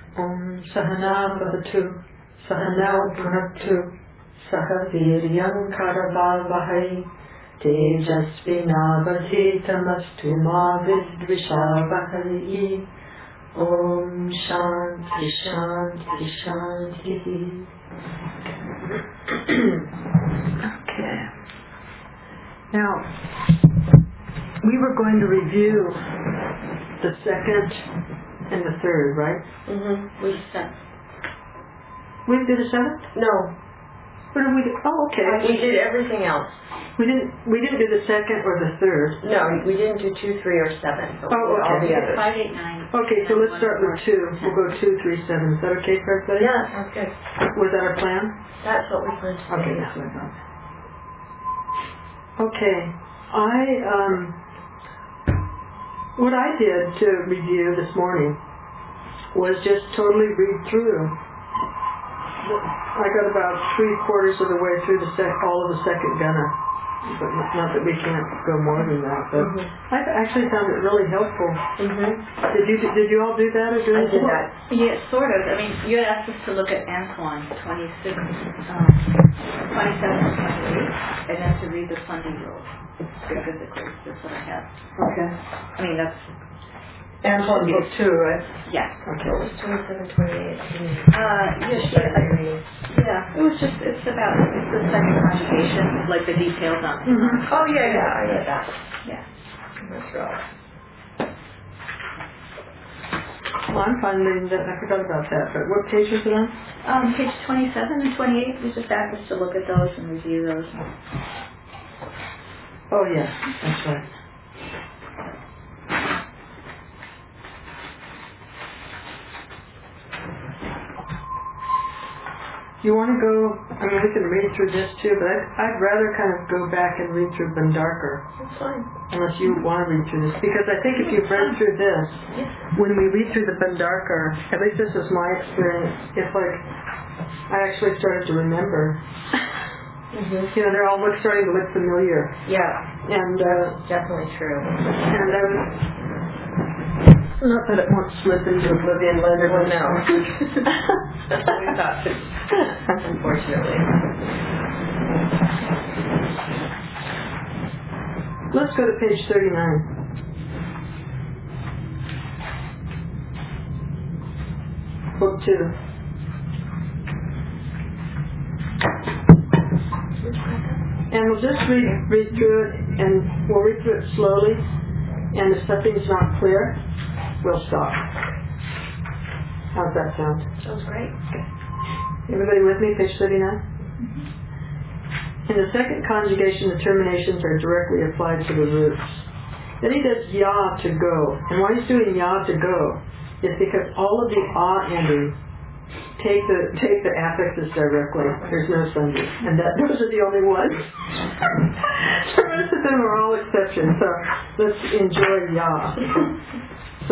Om Sahana Bhavatu, Sahana Bhunaktu, Saha Viryam Karavavahai, Tejasvinavadhitamastu ma vidvishavahai. Om Shanti Shanti Shanti. Okay. Now, we were going to review the second and the third, right? We did. We did the seventh? No. What did we do? Oh, okay. We did everything else. We didn't do the second or the third. No, we didn't do 2, 3, or 7. But oh, okay. All the others. 5, 8, 9. Okay, so let's start with 2. We'll go 2, 3, 7. Is that okay for everybody? Yeah, that sounds good. Was that our plan? That's what we planned to do. Okay, that's what I thought. Okay. What I did to review this morning was just totally read through. I got about 3/4 of the way through all of the second gunner, but not that we can't go more than that. But I actually found it really helpful. Did you all do that or do I did that? Yeah, sort of. I mean, you had asked us to look at Antoine 26, 27, and 28, and then to read the Sunday rules specifically. That's what I have. Okay. I mean, that's. Antoine book 2, right? Yeah. Okay. What was 27, 28? It was just, it's the second conjugation, like the details on it. Oh, yeah, I read that. Yeah. That's right. Well, I'm fine reading that. I forgot about that. But what page was it on? Page 27 and 28, we just asked us to look at those and review those. Oh, yeah. That's right. You want to go, I mean, we can read through this too, but I'd rather kind of go back and read through Bhandarkar. That's fine. Unless you want to read through this. Because I think if you've read through this, when we read through the Bhandarkar, at least this is my experience, it's like I actually started to remember. You know, they're all starting to look familiar. Yeah. And definitely true. And not that it won't slip into oblivion later. Well, no. That's what we thought, unfortunately. Let's go to page 39. Book 2. And we'll just read through it, and we'll read through it slowly, and if something's not clear, we'll stop. How's that sound? Sounds great. Okay. Everybody with me? Page 39? In the second conjugation, the terminations are directly applied to the roots. Then he does ya to go. And why he's doing ya to go is because all of the endings take the affixes directly. There's no sundry. And those are the only ones. The rest of them are all exceptions. So let's enjoy ya. So,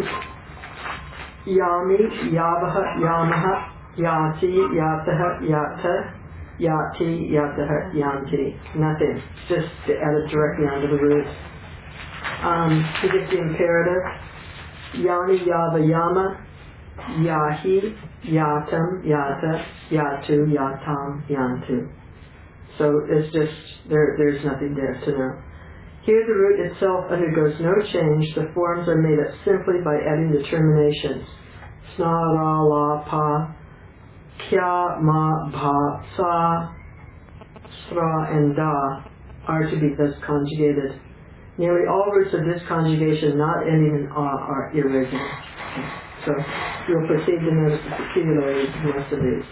yami, yavaha, yamaha, yati, yataha, yata, yati, yataha, yanti. Nothing. Just added directly onto the root. He gets the imperative. Yani, yava, yama, yahi, yatam, yata, yatu, yatam, yantu. So it's just, there's nothing there to know. Here the root itself undergoes no change. The forms are made up simply by adding the terminations. Sna, ra, la, pa, kya, ma, bha, sa, sra, and da are to be thus conjugated. Nearly all roots of this conjugation not ending in are irregular. So we'll proceed to notice the peculiarities of most of these.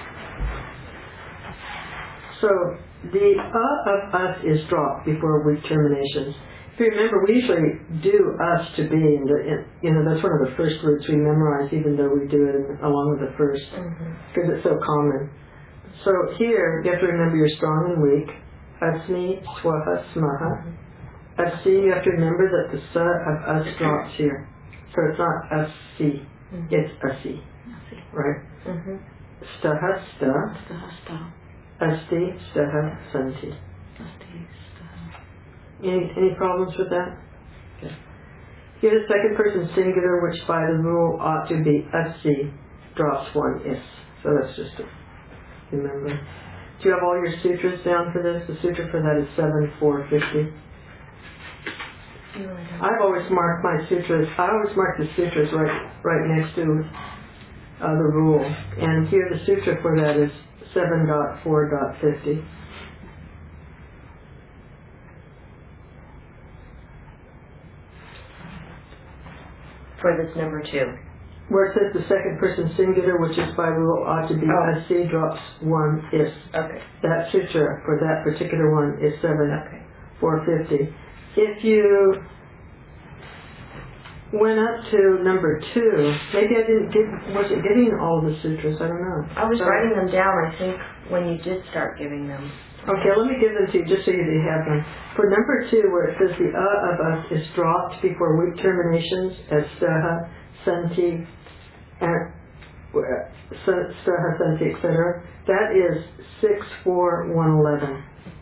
So the of us is dropped before weak terminations. If you remember, we usually do us to be, that's one of the first roots we memorize, even though we do it along with the first, because it's so common. So here, you have to remember you're strong and weak. Asmi, swaha, smaha. Asi, you have to remember that the sa of us drops here. So it's not asi, it's asi. Right? Staha, sta. Asti, staha, santi. Any problems with that? Okay. Here the second person singular, which by the rule ought to be asi, drops one is. So that's just to remember. Do you have all your sutras down for this? The sutra for that is 7450. I've always marked my sutras. I always mark the sutras right next to the rule. And here the sutra for that is 7.4.50. For this number 2. Where it says the second person singular, which is by rule ought to be asi, drops one is. Okay. That sutra for that particular one is 7.450. If you went up to number 2, maybe I wasn't getting all the sutras, I don't know. I was writing them down, I think, when you did start giving them. Okay, let me give them to you just so you have them. For number 2, where it says the of us is dropped before weak terminations as staha, santi, staha, santi, etc., that is 64111.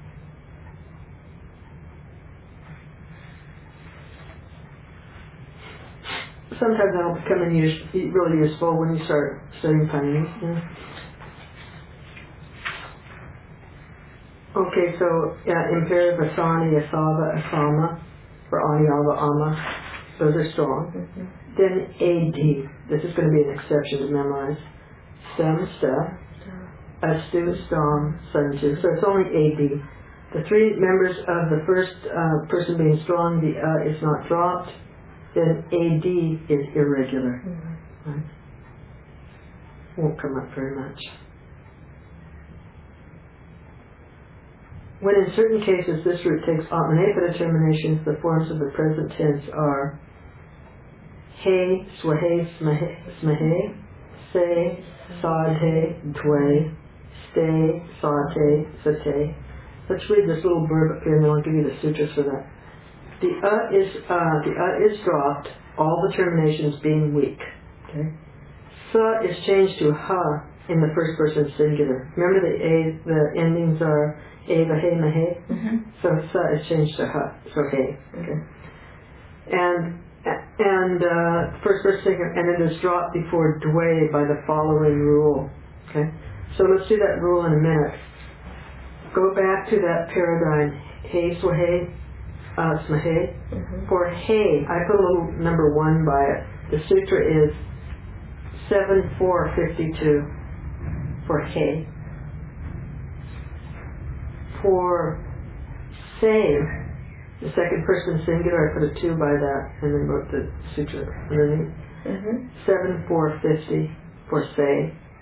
Sometimes that'll become really useful when you start studying Chinese. Okay, so imperative asani, asava, asama, or aniyava, ama, those are strong. Then ad, this is going to be an exception to memorize. Stem, sta, astu, stam, sanju. So it's only ad. The 3 members of the first person being strong, the is not dropped. Then AD is irregular. Right? Won't come up very much. When in certain cases this root takes Atmanepada terminations, the forms of the present tense are he, swahe, smahe, se, sadhe, dwe, ste, sate, sate. Let's read this little verb up here and then I'll give you the sutras for that. The is dropped, all the terminations being weak. Okay. Sa is changed to ha in the first person singular. Remember the endings are eva, he, mahe? So sa is changed to ha, so he. Okay. And first person singular, and it is dropped before dwe by the following rule. Okay. So let's do that rule in a minute. Go back to that paradigm. He, swahe, smahe. For he, I put a little number 1 by it. The sutra is 7452 for he. For say, the second person singular, I put a 2 by that and then wrote the sutra underneath. 7450 for say.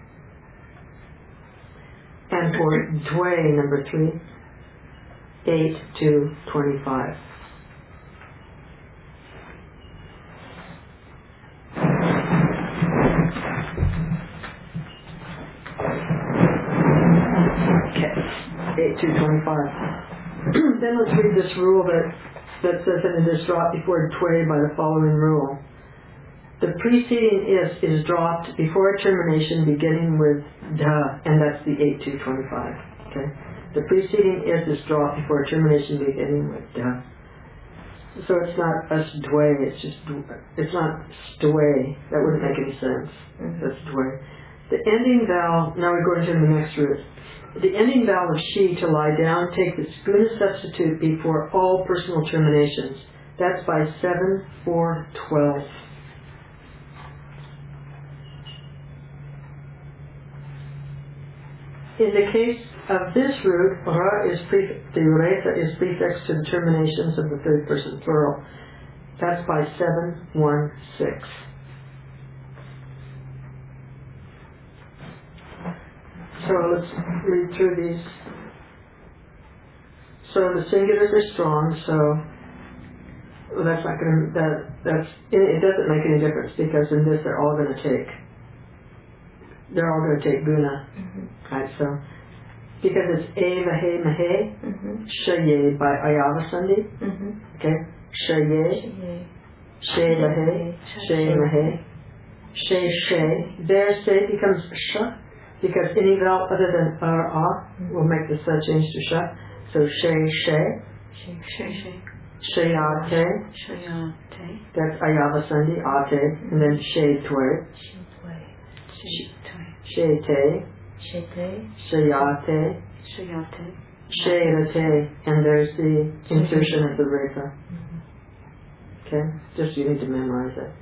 And for dwe, number 3, 8 to 25. Okay, 8 to 25. Then let's read this rule that says that it is dropped before dwe by the following rule. The preceding is dropped before a termination beginning with da, and that's the 8 to 25. Okay. The preceding is dropped before a termination beginning with da. So it's not us dwe, it's not stwe. That wouldn't make any sense. That's dwe. The ending vowel, now we go into the next root. The ending vowel of she, to lie down, takes its guna substitute before all personal terminations. That's by 7, 4, 12. In the case of this root, ra is the uretha is prefix to the terminations of the third person plural. That's by 7, 1, 6. So let's read through these. So the singulars are strong, so that's not going to, it doesn't make any difference because in this they're all going to take guna. Right, so because it's eva, he, mahe, shaye by ayava sandhi. Okay, shaye, she, mahe, she, mahe, she, she. There, say becomes sha because any vowel other than a will make the sa change to sha. So she, shayate, That's ayava sandhi, ate, and then she twe, she te, shayate, shayate, and there's the insertion of the rekha. Okay, just you need to memorize it.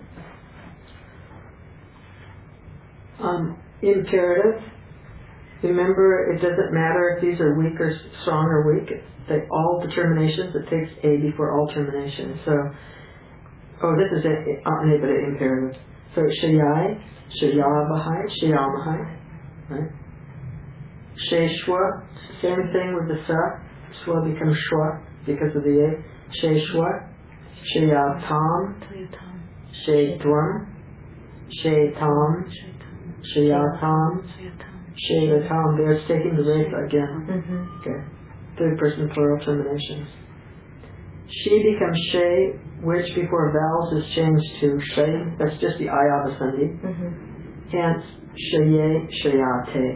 Imperative. Remember, it doesn't matter if these are weak or strong or weak. They all determinations. It takes a before all terminations. So, this is it. But imperative. So shayai, shayavahai, shayamahai, right? Sheshwa. Same thing with the sa. Shwa becomes shwa because of the a. Sheshwa, shayatam, shaytvam, shaytam, shayatam, shayatam. They're taking the rekha again. Okay. Third person plural terminations. She becomes shay, which before vowels is changed to shay. That's just the ayava sandhi. Hence, shaye, shayate.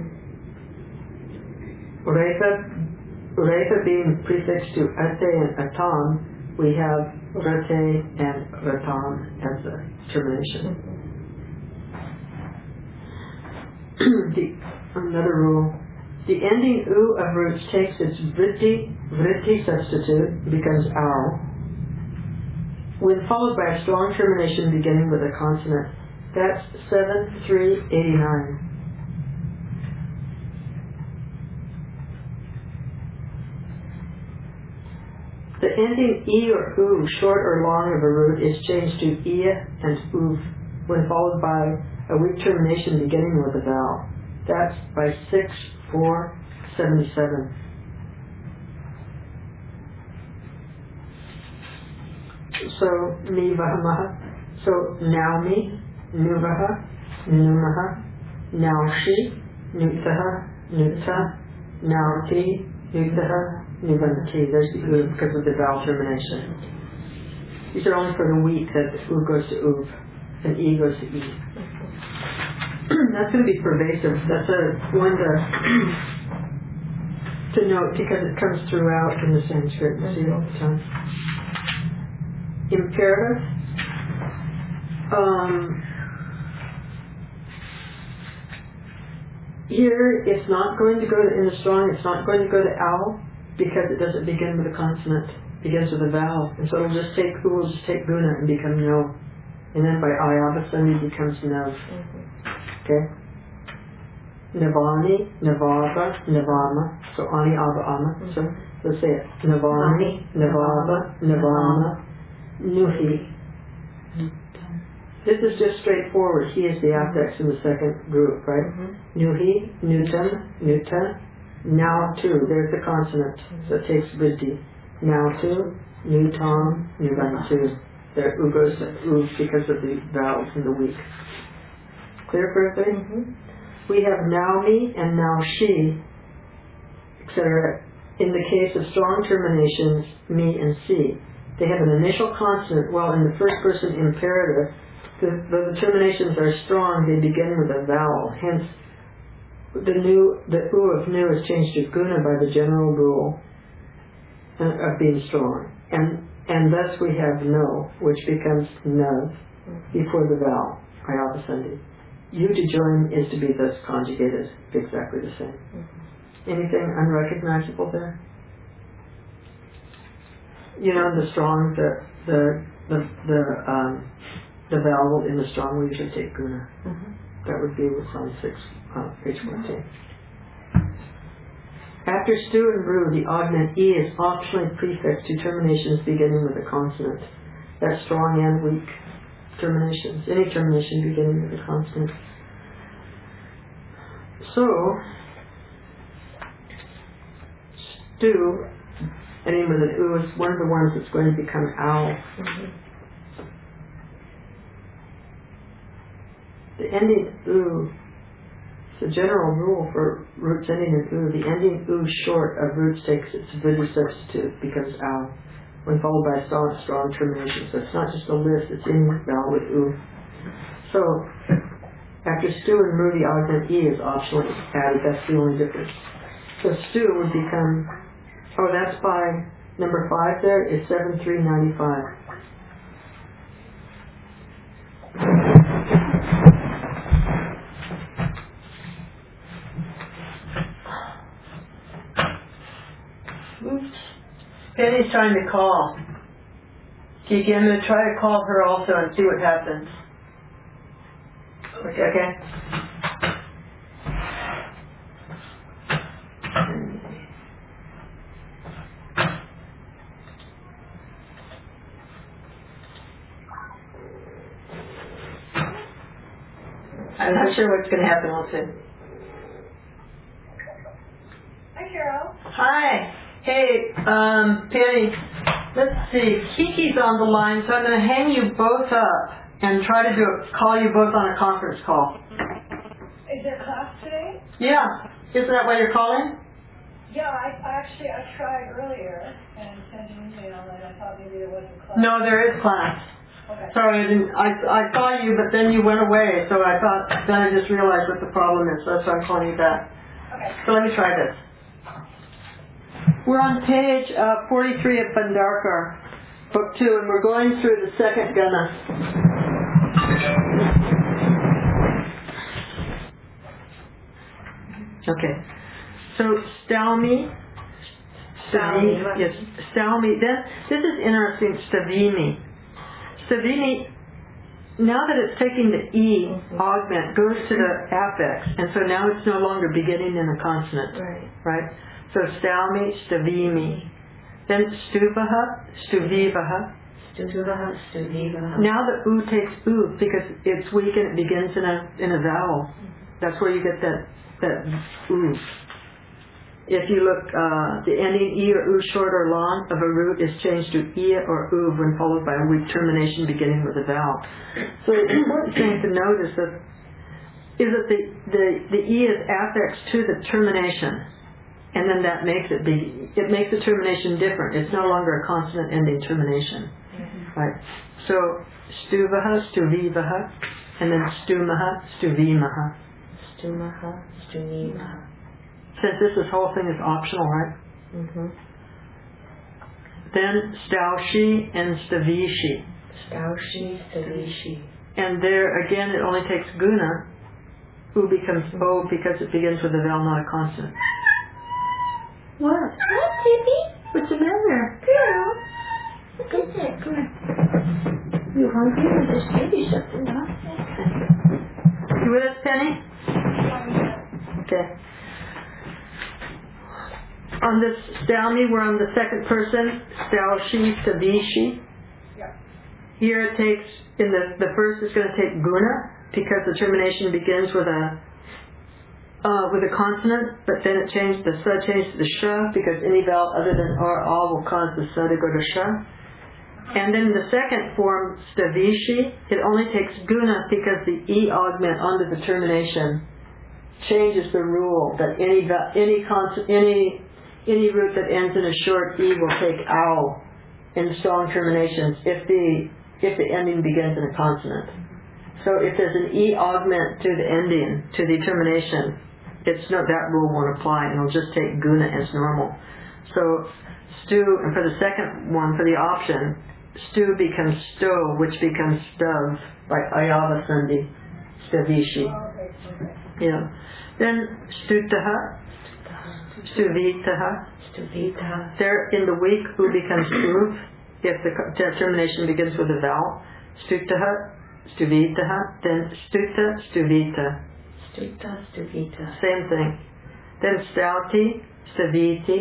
Rekha being prefixed to ate and atam, we have rate and ratam as the termination. Another rule. The ending u of roots takes its vritti substitute, becomes ow. When followed by a strong termination beginning with a consonant. That's 7-3-89. The ending e or u, short or long of a root, is changed to ia and uv when followed by a weak termination beginning with a vowel. That's by 6-4-77. So, nivahamaha. So, naumi, nuvaha, numaha, naushi, nutaha, nuta, nauti, nutaha, nuvanti. There's the u because of the vowel termination. These are only for the weak that u goes to uv and e goes to e. That's going to be pervasive. That's one to note because it comes throughout in the Sanskrit. You see it all the time. Imperative. Here, it's not going to go to, in the strong, it's not going to go to ow because it doesn't begin with a consonant. It begins with a vowel. And so it'll just take guna and become no. And then by ayavasandhi it becomes nav. Okay? Navani, Navava, Navama. So ani, ava, ama. So let's say it. Navani, Navava, Navama, Nuhi. This is just straightforward. He is the affix in the second group, right? Nuhi, Nutam, Nuta, now two. There's the consonant. So it takes vritti. Now two, Nutam, Nuvantu. There u goes to u because of the vowels in the weak. Clear for everybody? We have now me and now she, etc. In the case of strong terminations, me and si, they have an initial consonant. While in the first person imperative, the terminations are strong, they begin with a vowel. Hence, the u of nu is changed to guna by the general rule of being strong. And thus we have no, which becomes nav before the vowel, ayavasandhi. U to join is to be thus conjugated, exactly the same. Anything unrecognizable there? You know, the strong, the vowel in the strong we usually take guna. That would be what's on 6, page 14. After stu and ru, the augment e is optionally prefixed to terminations beginning with a consonant. That's strong and weak terminations. Any termination beginning with a consonant. So, stu, ending with an u, is one of the ones that's going to become ow. The ending u, it's a general rule for roots ending in u. The ending u short of roots takes its vritti substitute, becomes ow, when followed by a strong termination. So it's not just a list, it's in vowel with u. So, after stu and ru, the augment e is optionally added. That's the only difference. So stu would become, that's by number 5 there is 7395. Penny's trying to call. Kiki, I'm going to try to call her also and see what happens. Okay? I'm not sure what's going to happen also. Hi, Carol. Hi. Hey, Penny, let's see. Kiki's on the line, so I'm going to hang you both up and try to call you both on a conference call. Is there class today? Yeah. Isn't that why you're calling? Yeah, I tried earlier and sent an email, and I thought maybe there wasn't class. No, there is class. Okay. Sorry, I saw you, but then you went away, so I thought, then I just realized what the problem is, so that's why I'm calling you back. Okay. So let me try this. We're on page 43 of Bhandarkar, book 2, and we're going through the second gana. Okay. So Staumi. Yes, Staumi. Then this is interesting. Stavimi. Stavimi. Now that it's taking the E augment, goes to the affix, and so now it's no longer beginning in a consonant. Right. So Staumi, Stavimi. Then Stuvaha, Stuvivaha. Now the U takes U because it's weak and it begins in a vowel. That's where you get that U. If you look, the ending E or U short or long of a root is changed to I or U when followed by a weak termination beginning with a vowel. So the important thing to note is that the E is affixed to the termination, and then that makes it makes the termination different. It's no longer a consonant ending termination. Right. So Stuvaha, Stuvivaha, and then Stumaha, Stuvimaha. Since this whole thing is optional, right? Mm-hmm. Then Staushi and Stavishi. And there again it only takes guna. U becomes O because it begins with a vowel, not a consonant. What, Tippy? What's the matter? Girl, look at that. Come on. You hungry? I just gave you something, huh? You with us, Penny? Okay. On this Staumi, we're on the second person, Staushi, Stavishi. Yeah. Here it takes, in the first is going to take guna, because the termination begins with a consonant, but then the sa changed to the sha, because any vowel other than or all will cause the sa to go to sha. And then the second form, Stavishi, it only takes guna because the E augment onto the termination changes the rule that any root that ends in a short E will take ow in strong terminations if the ending begins in a consonant. So if there's an E augment to the ending, to the termination, that rule won't apply, and it'll just take guna as normal. So and for the second one, for the option, stu becomes sto, which becomes stuv, like ayava sandhi, stavishi. Yeah. Then stutaha, stuvitaha. There in the weak, u becomes uv, if the termination begins with a vowel. Stutaha, stuvitaha, then stuta, stuvita. Same thing. Then stauti, staviti.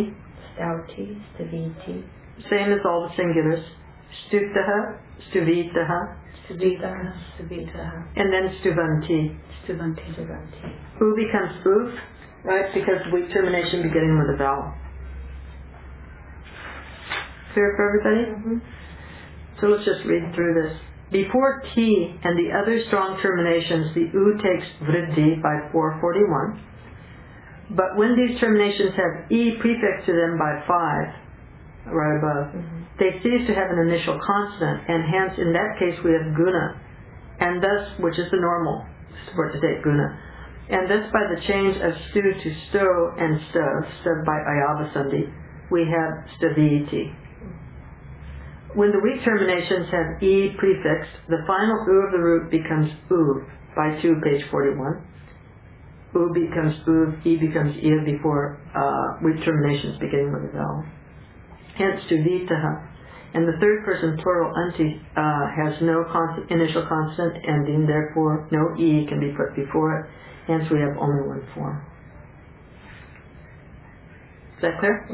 Same as all the singulars. Stutaha, stuvitaha. And then stuvanti. U becomes uf, right? Because weak termination beginning with a vowel. Clear for everybody? Mm-hmm. So let's just read through this. Before T and the other strong terminations, the U takes vriddhi by 441. But when these terminations have E prefixed to them by 5, right above, they cease to have an initial consonant, and hence in that case we have guna, and thus, which is the normal for it to take guna, and thus by the change of stu to sto and stuv by ayava sandhi, we have staviti. When the weak terminations have E prefixed, the final U of the root becomes U by 2, page 41. U becomes U, E becomes I before weak terminations beginning with a vowel. hence stuvitaha. And the third person plural anti has no initial consonant ending, therefore no e can be put before it. Hence we have only one form. Is that clear?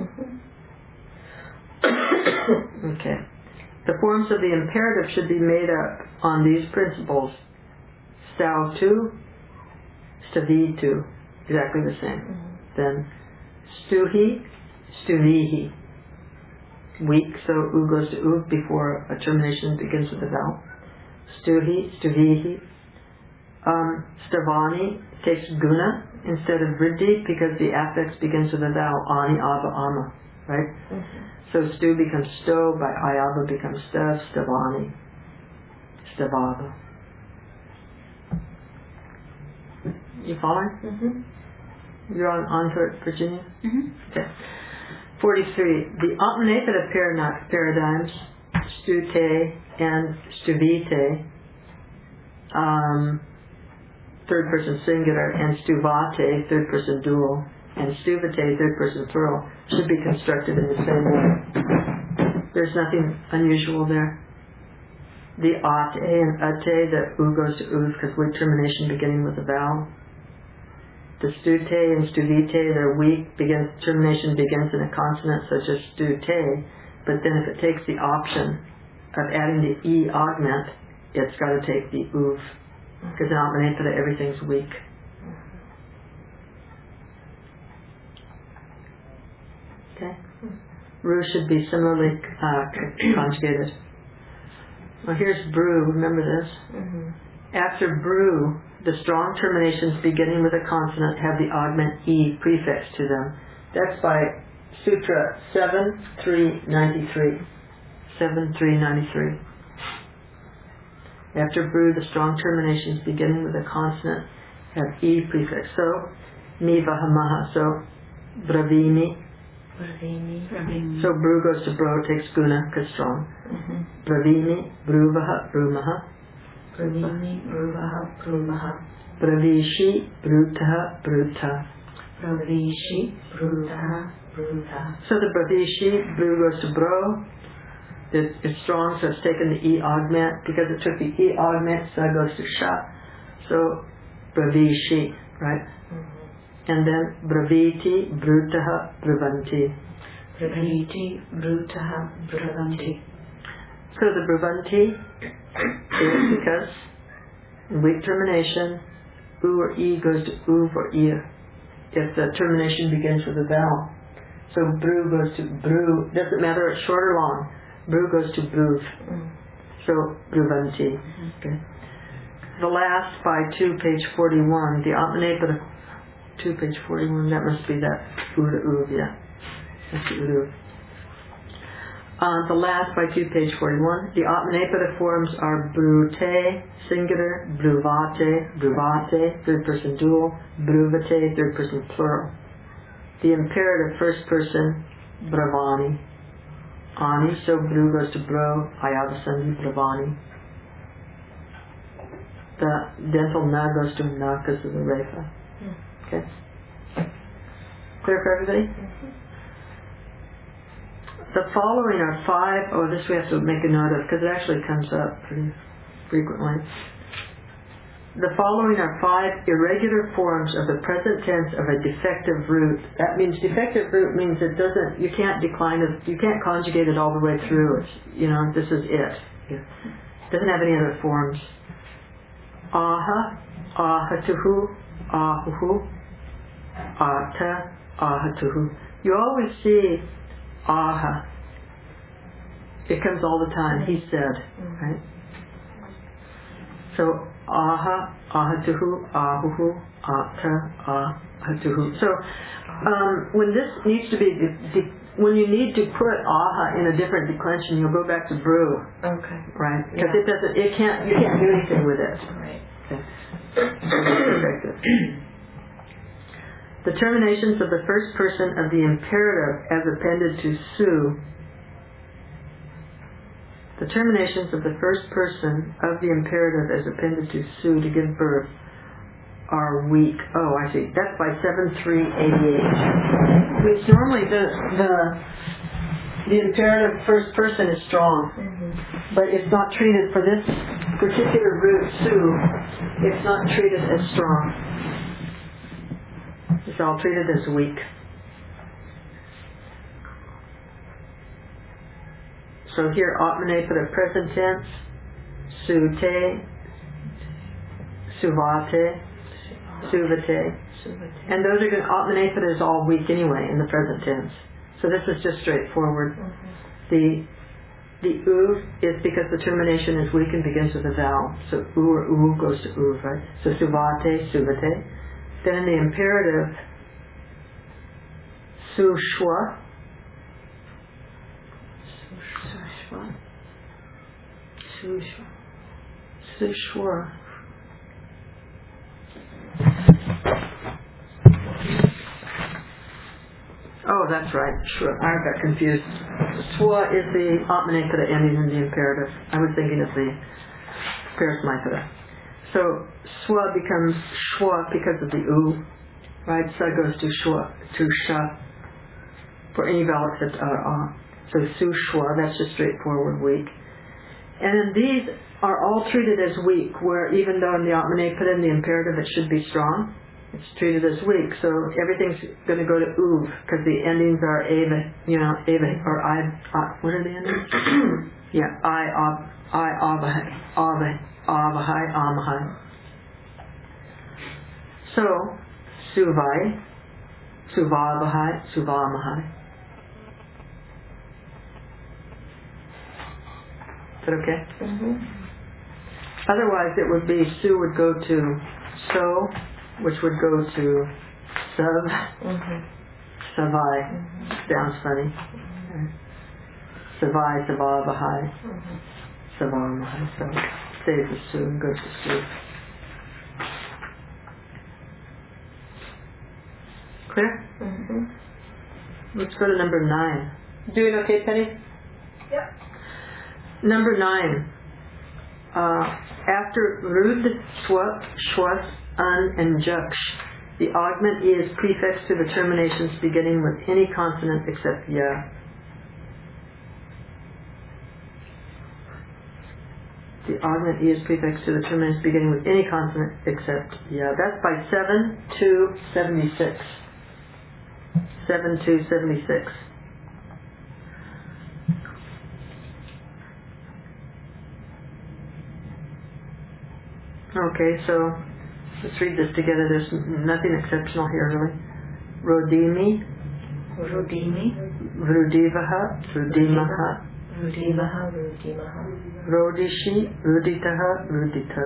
Okay. The forms of the imperative should be made up on these principles. Stautu, stavitu, exactly the same. Then stuhi, stuvihi. Weak, so u goes to u before a termination begins with a vowel. Stuhi, stuvihi. Stavani takes guna instead of vriddhi because the affix begins with a vowel. Ani, ava, ama. Right? So stu becomes sto, by ayava becomes stav, stavani, stavava. You following? You're on to it, Virginia? Okay. 43. The Atmanepada paradigms, stute and stuvite, third person singular, and stuvate, third person dual, and stuvate, third person plural, should be constructed in the same way. There's nothing unusual there. The ate and ate, the u goes to u because weak termination beginning with a vowel. The stute and stuvite, their weak termination begins in a consonant such as stute, but then if it takes the option of adding the e augment, it's got to take the uv, because in Atmanepada everything's weak. Okay? Ru should be similarly conjugated. Well, here's brew, remember this? After brew, the strong terminations beginning with a consonant have the augment e prefixed to them. That's by Sutra 7.393. 7.393. After brew, the strong terminations beginning with a consonant have e prefix. So, nivahamaha, so bravini. So brew goes to bro, takes guna, because strong. Bravini, bruvaha, brumaha. Bravini, bruvaha, bruvaha. Bravishi, brutaha, bruta. Bravishi, brutaha, bruta. So the bravishi, bru goes to bro. It's strong, so it's taken the e augment. Because it took the e augment, so it goes to sha. So bravishi, right? And then braviti, brutaha, bravanti. Braviti, brutaha, bravanti. So the bravanti is because weak termination, u or e goes to uv or ear if the termination begins with a vowel. So brew goes to brew, doesn't matter it's short or long, brew goes to bruv. So bruvanti. Okay. The last by 2, page 41, the Atmanepada 2, page 41, that must be that u to uv, yeah. That's the uv. The last by 2, page 41. The Atmanepada forms are brute, singular, bruvate, bruvate, third person dual, bruvate, third person plural. The imperative first person, bravani. Ani, so bru goes to bro, ayavasandi, bravani. The dental na goes to na because of the refa. Okay? Clear for everybody? The following are 5, this we have to make a note of because it actually comes up pretty frequently. The following are 5 irregular forms of the present tense of a defective root. That means defective root means it doesn't, you can't decline it, you can't conjugate it all the way through. It's, this is it. It doesn't have any other forms. Aha, ahatuhu, ahuhu, ata, ahatuhu. You always see aha. It comes all the time. He said, right? So aha, ahatuhu, ahuhu, ata, ahatuhu. So when this needs to be, when you need to put aha in a different declension, you'll go back to brew. Okay. Right? Because it doesn't. You can't do anything with it. Right. Okay. Very good. The terminations of the first person of the imperative as appended to su. The terminations of the first person of the imperative as appended to su to give birth are weak. Oh, I see. That's by 7388. Which normally the imperative first person is strong, but it's not treated for this particular root, Su, it's not treated as strong. It's all treated as weak. So here, Atmanepada present tense, Sute, Suvate, Suvate. And those are going to, Atmanepada is all weak anyway in the present tense. So this is just straightforward. The U is because the termination is weak and begins with a vowel. So U or U goes to U, right? So Suvate, Suvate. Then in the imperative, Sushwa. Sushwa. Sushwa. Oh, that's right. Sure. I got confused. Swa is the Atmanepada ending in the imperative. I was thinking of the Parasmapada. So Swa becomes Shwa because of the U. Right? Sa goes to Shwa, to Sha. For any vowel except A. So Su Shwa, that's just straightforward weak. And then these are all treated as weak, where even though in the Atmanepada in the imperative it should be strong, it's treated as weak. So everything's going to go to U, because the endings are Ava, Ava, or I, what are the endings? Yeah, Avahai, Amahai. So, Suvai, Suvavahai, Suvamahai. Is that okay? Otherwise it would be, Su would go to So, which would go to Sav, Savai. Sounds funny. Savai, Savavahai, Savamahai. So stays with Su and goes to Su. Clear? Let's go to number 9. Doing okay, Penny? Yep. Number 9. After Rud, Swat, Shwas, An, and Juksh, the augment E is prefixed to the terminations beginning with any consonant except Ya. The augment E is prefixed to the terminations beginning with any consonant except Ya. That's by 7-76. 7-76. Okay, so let's read this together. There's nothing exceptional here, really. Rodimi, Rudivaha, Rudimaha, Rodishi, Ruditaha, Rudita.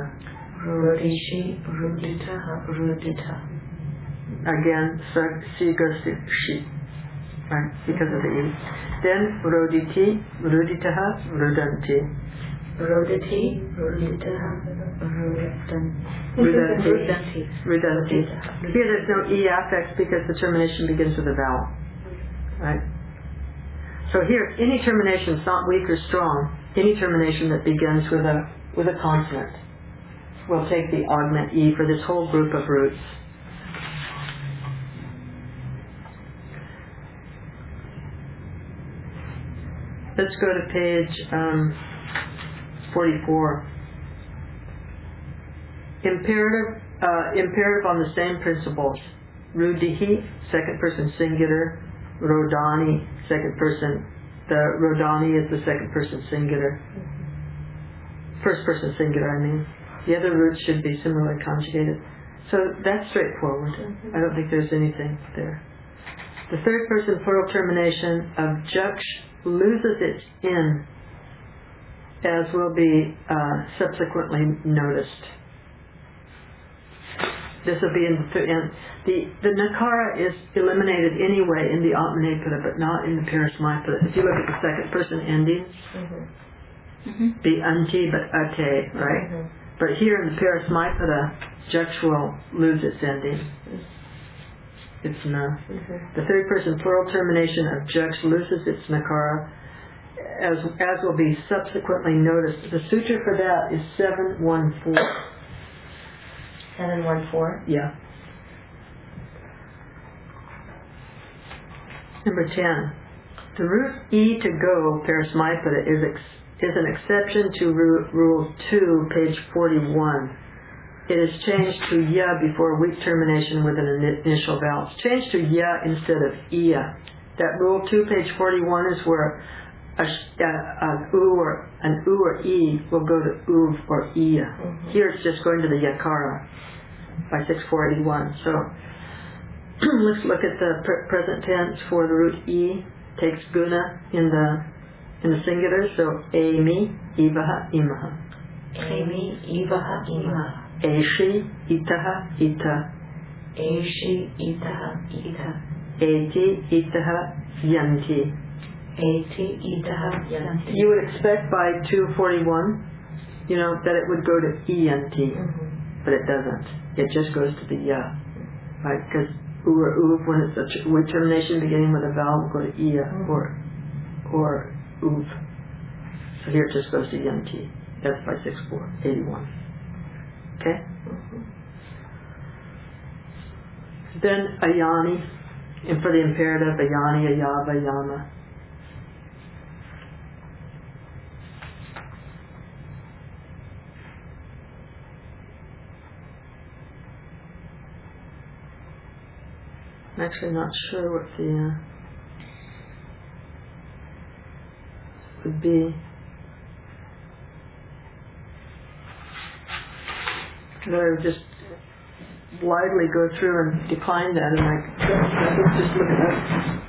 Again, Si goes to Shi, right, because of the E. Then Roditi, Ruditaha, Rudanti. Rudanti. Here there's no E affix because the termination begins with a vowel. Right? So here, any termination is not weak or strong. Any termination that begins with a consonant will take the augment E for this whole group of roots. Let's go to page 44. Imperative on the same principles. Rudihi, second person singular. Rodani, second person. The Rodani is the second person singular. First person singular, I mean. The other roots should be similarly conjugated. So that's straightforward. I don't think there's anything there. The third person plural termination of Juksh loses its in, as will be subsequently noticed. This will be in the Nakara is eliminated anyway in the Atmanepada, but not in the Parasmapada. If you look at the second person endings, be Anti but Ate, right? But here in the Parasmapada, Juksh will lose its ending. It's Na. The third person plural termination of Juksh loses its Nakara, as will be subsequently noticed. The sutra for that is 714. 714? Yeah. Number 10. The root E to go, paresmipeda, is an exception to Rule 2, page 41. It is changed to ya before weak termination with an initial vowel. It's changed to ya instead of ia. That Rule 2, page 41 is where an u or e will go to uv or ia. Here it's just going to the yakara by 6481. So let's look at the present tense for the root e. Takes guna in the singular. So emi, ivaha, imaha. Amy, Ivaha, Ima. Eshi, itaha, ita. Eshi, Itaha, Ita. Eti, itaha, yanti. Eti, Itaha, Yanti. You would expect by 241, that it would go to ent, but it doesn't. It just goes to the ya, right? Because u or uv, when it's a with termination beginning with a vowel, will go to ia or uv. So here it just goes to yanti. That's by 6481. Okay? Then ayani, and for the imperative, ayani, ayava, ayama. I'm actually not sure what the would be. I would just blithely go through and decline that, and just look at that.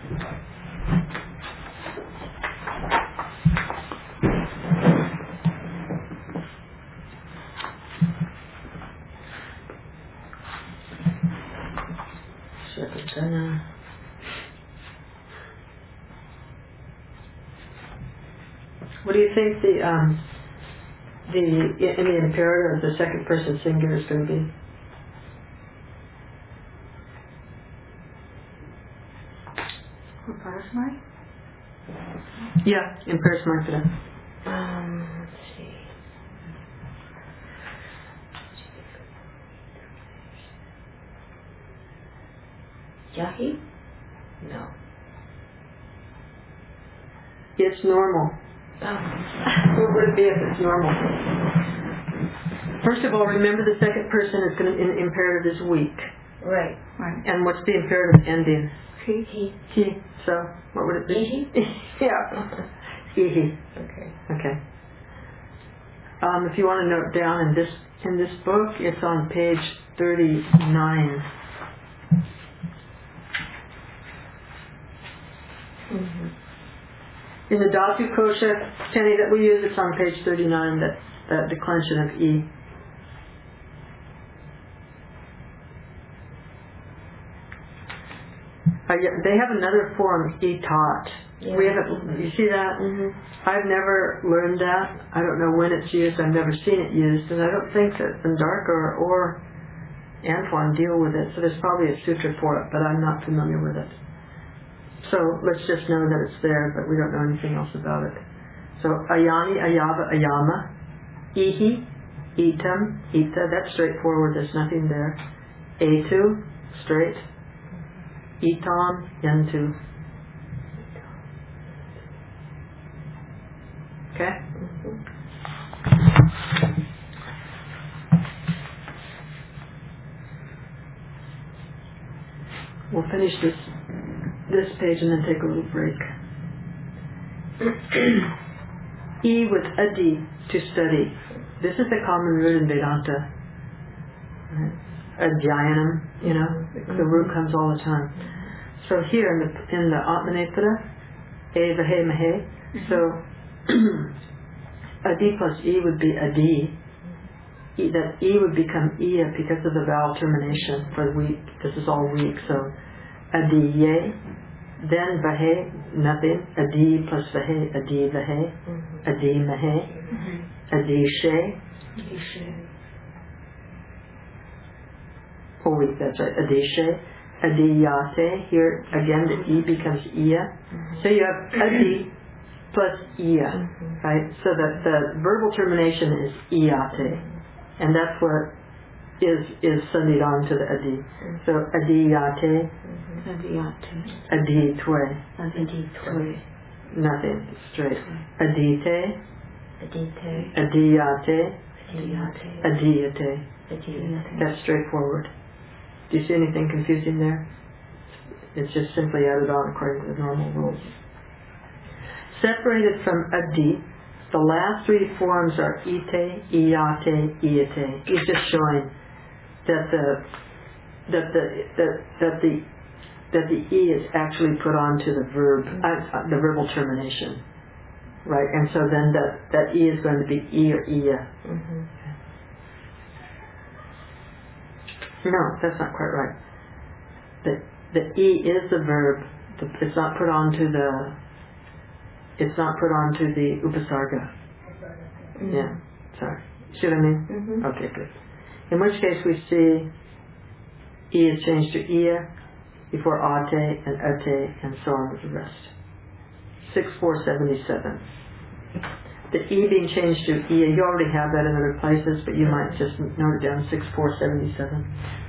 What do you think in the imperative, the second person singular is going to be? Paresmai? Yeah, in paresmipeda. Let's see. Yahi? No. It's normal. What would it be if it's normal? First of all, remember the second person is going to imperative is weak. Right. And what's the imperative ending? He. So what would it be? Ihi? Yeah. Ihi. Okay. If you want to note down in this book, it's on page 39. In the Dhatu Kosha, Penny, that we use, it's on page 39, that declension of E. They have another form, E-tot. Yeah. We haven't, you see that? I've never learned that. I don't know when it's used. I've never seen it used, and I don't think that Sandarka or Antoine deal with it, so there's probably a sutra for it, but I'm not familiar with it. So let's just know that it's there, but we don't know anything else about it. So ayani, ayava, ayama, ihi, itam, ita, that's straightforward, there's nothing there. Etu, straight. Itam, yantu. Okay? We'll finish this page and then take a little break. E with adi, to study. This is the common root in Vedanta. Adhyayanam, the root comes all the time. So here in the Atmanepada, e vahe mahe, so adi plus e would be adi. That e would become iya because of the vowel termination for weak. This is all weak, so adi ye. Then vahe, nothing. Adi plus vahe, adi vahe, adi mahe, adi she. Oh wait, that's right. Adi she, adi yate. Here again, the e becomes iya. So you have adi plus iya, right? So that the verbal termination is iyate, and that's what is sundied on to the adi. So adi yate. Adi twe. Nothing. It's straight. Adite. Adite. Adiyate. Adiyate. Adiyate. Adiyate. That's straightforward. Do you see anything confusing there? It's just simply added on according to the normal rules. Separated from adi, the last three forms are ite, iate, iate. It's just showing that the e is actually put onto the verb, the verbal termination, right? And so then that e is going to be e or ia. Mm-hmm. No, that's not quite right. The e is the verb. It's not put onto the. It's not put onto the upasarga. Mm-hmm. Yeah. Sorry. See what I mean? Mm-hmm. Okay, good. In which case we see e is changed to ia before ate and ate and so on with the rest. 6477. The e being changed to ia, you already have that in other places, but you might just note it down 6477.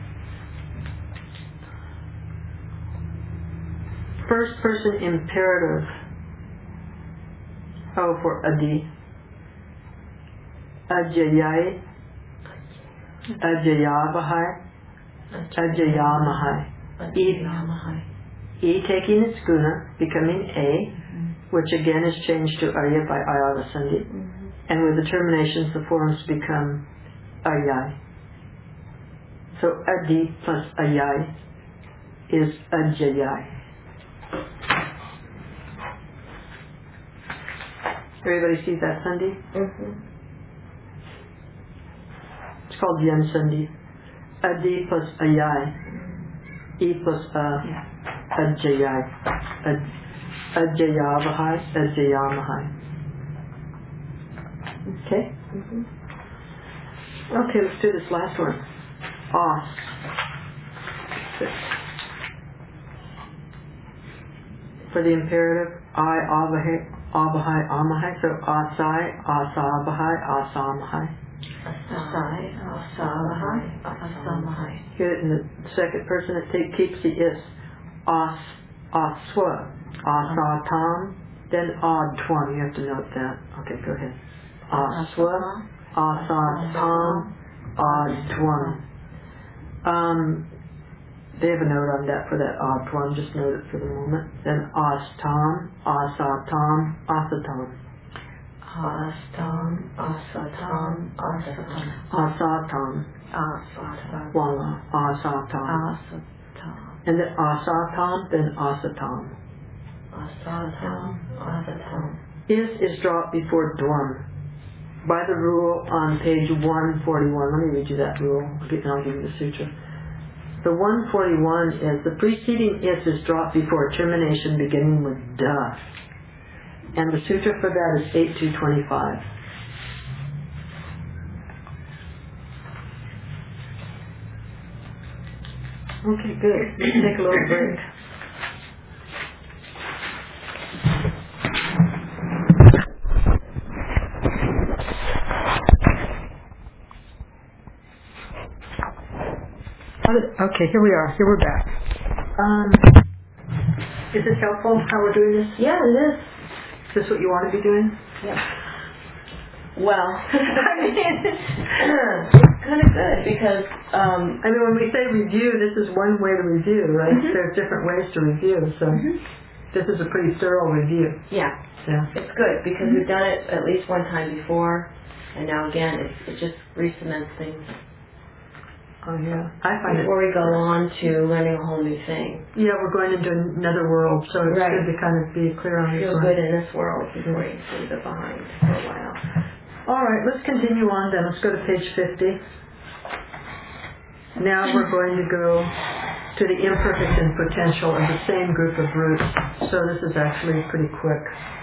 First person imperative. Oh, for adi. Ajayai. Ajayavahai. Ajayamahai. E taking its guna, becoming a, which again is changed to aya by ayavasandhi. And with the terminations, the forms become ayai. So adi plus ayai is ajayai. Everybody sees that sandhi? Mm-hmm. It's called yen sandhi. Adi plus ayai. E plus ajayai. Ajayavahai. Ajayamahai. Okay? Mm-hmm. Okay, let's do this last one. Os. For the imperative, I, avahai, avahai, amahai. So asai, asavahai, asamahai. Asai, asavahai, asamahai. Here in the second person, it keeps the is. As, aswa, asatam, then adtwan. You have to note that. Okay, go ahead. Aswa, asatam, adtwan. They have a note on that for that adtwan. Just note it for the moment. Then astam, asatam, asatam. Astam, asatam, asatam. Asatam. Asatam. Voila. Asatam. Asatam. And then asatam, then asatam. Asatam, asatam. Is dropped before dwam. By the rule on page 141. Let me read you that rule. I'll give you the sutra. The 141 is the preceding is dropped before termination beginning with da. And the sutra for that is 8225. Okay, good. Let's take a little break. Okay, here we are. Here we're back. Is this helpful, how we're doing this? Yeah, it is. Is this what you want to be doing? Yeah. Well, I mean, it's kind of good because, I mean, when we say review, this is one way to review, right? Mm-hmm. There's different ways to review, so this is a pretty thorough review. yeah, Yeah. it's good because we've done it at least one time before, and now again, it just re-cements things Oh, yeah. I find before we go on to learning a whole new thing. Yeah, we're going into another world, so it's Right. good to kind of be clear on this Feel one. good in this world before you leave it behind for a while. All right, let's continue on then. Let's go to page 50. Now we're going to go to the imperfect and potential of the same group of roots. So this is actually pretty quick.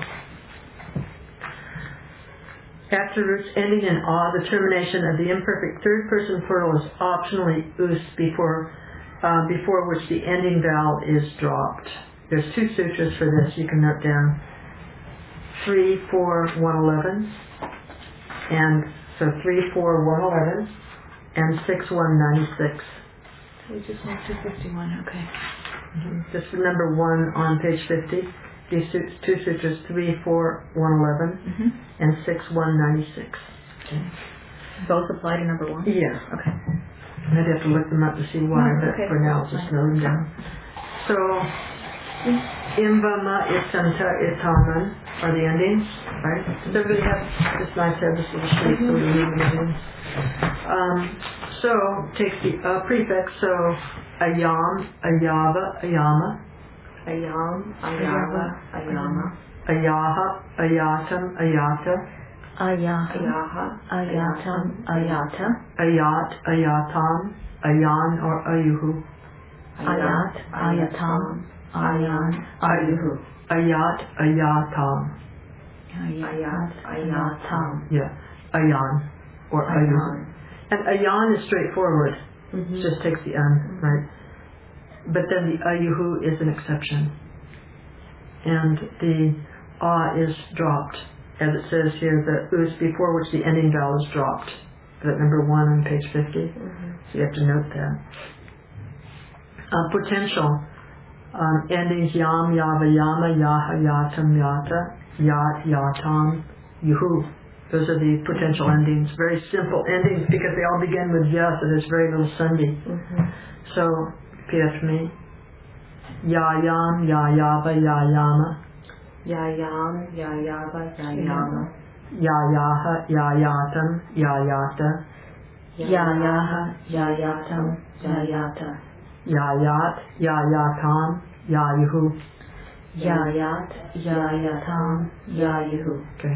After roots ending in a, the termination of the imperfect third person plural is optionally us before which the ending vowel is dropped. There's two sutras for this. You can note down 3, 4, 111, and so 3, 4, 111, and 6, 196. We just went to 51, okay. Just remember one on page 50. these two sutras, 3, 4, 111, and 6, 196. Okay. Both apply to number 1? Yeah. Okay. I'd have to look them up to see why, but for now I'll just note them down. So, Imvama, Isanta, Itaman are the endings, right? Does everybody have, it's nice to have this little sheet so we read the endings. So, takes the prefix, so Ayam, Ayava, Ayama. Ayam, Ayava, Ayama. Ayaha, Ayatam, Ayata. Ayaha, Ayatam, Ayata. Ayat, Ayatam, Ayan or Ayuhu. Ayat, Ayatam, Ayan, Ayuhu. Ayat, Ayatam. Ayat, Ayatam. Yeah, Ayan or Ayuhu. And Ayan is straightforward. It just takes the N, right? But then the Ayuhu is an exception. And the A is dropped. As it says here, the us before which the ending vowel is dropped. That number 1 on page 50. So you have to note that. Potential endings yam, yava, yama, yaha, yatam, yata, yat, yatam, yuhu. Those are the potential endings. Very simple endings because they all begin with ya, so there's very little sandhi. So repeat after me. Ya yam, ya yava, ya yama. Ya yam, ya yava, ya yama. Ya yaha, ya yatam, ya yata. Ya yaha, ya yatam, ya yata. Ya yat, ya yatam, ya yuhu. Ya yat, ya yatam, ya yuhu. Okay.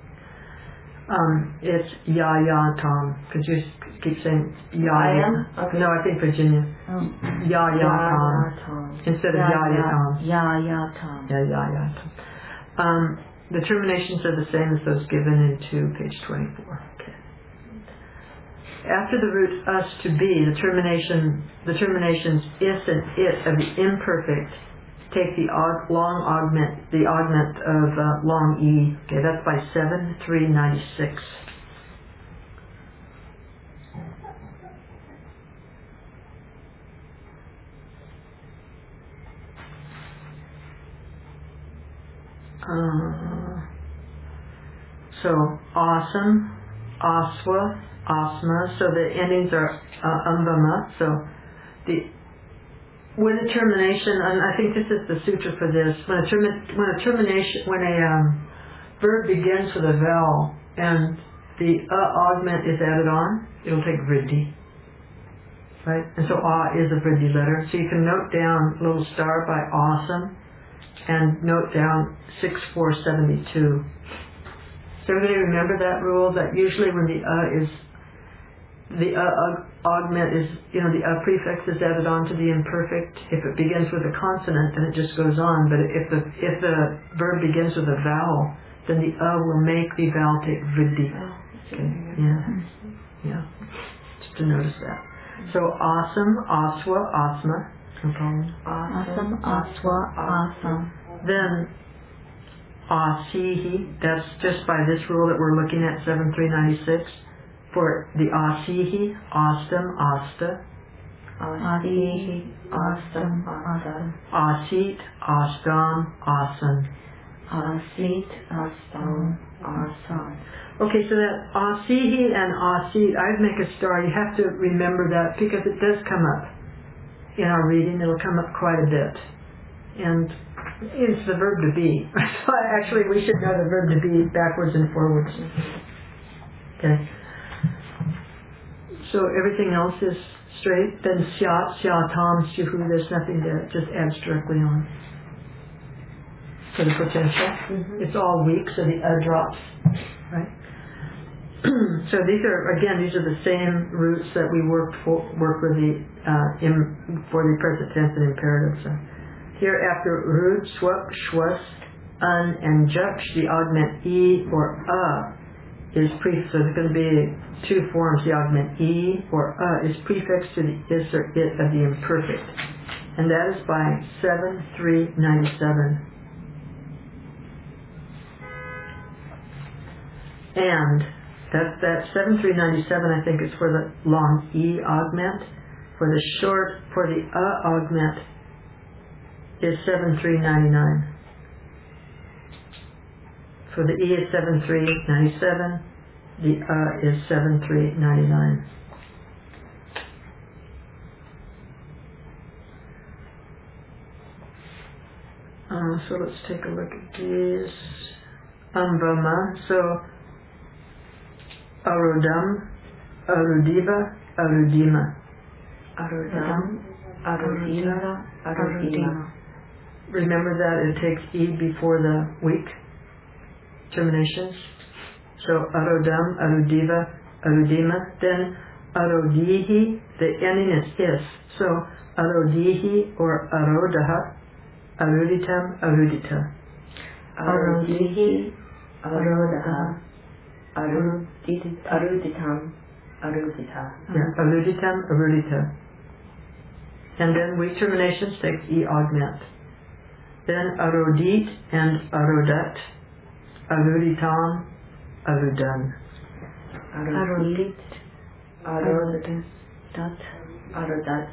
It's ya yatam. Could you keep saying ya am? yatam? Okay. No, I think Virginia. Ya yatam. Instead of ya yatam. Ya yatam. Yeah, ya yatam. The terminations are the same as those given into page 24. Okay. After the root us to be, the terminations is and it of the imperfect take the long augment, the augment of long e. Okay, that's by 7-3-96. So awesome, aswa, asma. So the endings are ambama. So when a termination, and I think this is the sutra for this. When a verb begins with a vowel and the augment is added on, it'll take vriddhi. Right? And so is a vriddhi letter. So you can note down a little star by awesome and note down 6472. Does everybody remember that rule? That usually when the augment is, the prefix is added on to the imperfect. If it begins with a consonant, then it just goes on. But if the verb begins with a vowel, then the will make the vowel take vriddhi. Okay. Yeah. Just to notice that. So awesome, aswa, asma. No problem. Awesome, aswa, awesome. Then asihi, that's just by this rule that we're looking at, 7-3-96. For the asihi, astam, asta. Asihi, astam, astam. Asit, astam, asan. Asit, astam, asan. Okay, so that asihi and asit, I'd make a star. You have to remember that because it does come up in our reading. It'll come up quite a bit. And it's the verb to be. So actually, we should know the verb to be backwards and forwards. Okay. So everything else is straight. Then syat, syatam, syuhu, there's nothing there. It just adds directly on. For the potential. It's all weak, so the drops. Right? So these are the same roots that we work with for the present tense and imperative. So here after root, swap, shwas, and juksh, the augment e or is prefixed. So there's going to be two forms. The augment e or is prefixed to the is or it of the imperfect, and that is by 7-3-97. And that 7-3-97, I think, is for the long e augment. For the short, for the augment is 7-3-99. For the E is 7397. The is 7399. So let's take a look at these. Ambama. So Arudam, Arudiva, Arudima. Arudam, Arudiva, Arudima. Remember that it takes E before the week terminations. So Arudam, Arudiva, Arudima. Then Arudihi, the ending is. So Arudihi or Arodaha, Aruditam, Arudita. Arudihi, Arodaha, Aruditam, Arudita. Yeah, Aruditam, Arudita. And then week terminations takes E augment. Then Arodit and Arodat, Aruditam, Arudan. Arodit, Arodat, Arodat,